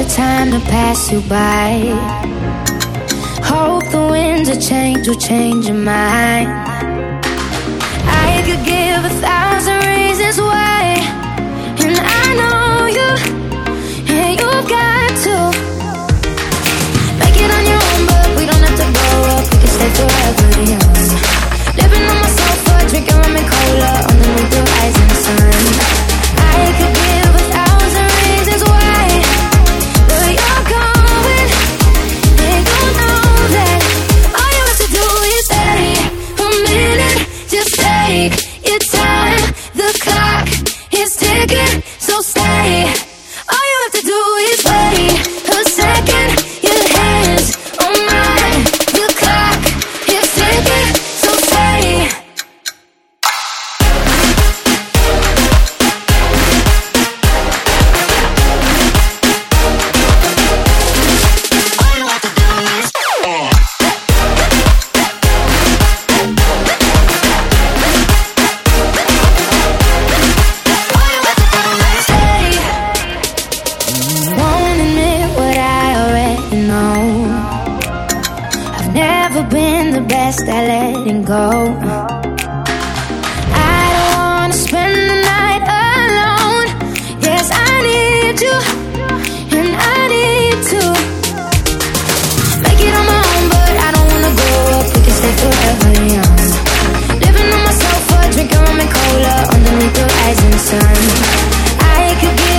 time to pass you by. Hope the winds of change will change your mind. I could give 1,000 reasons why, and I know you, and you've got to make it on your own, but we don't have to grow up, we can stay forever young. Living on my sofa, drinking rum and cola underneath the rising sun. I could give 1,000 reasons why, but you're going, and you know that all you have to do is stay a minute. Just take your time, the clock is ticking, so stay. All you have to do is wait a second. Your hands on mine, the clock is ticking, so stay. Won't admit what I already know. I've never been the best at letting go. I don't wanna spend the night alone. Yes, I need you, and I need to make it on my own, but I don't wanna grow up, we can stay forever young. Living on my sofa, drinking rum and cola underneath the rising sun. I could give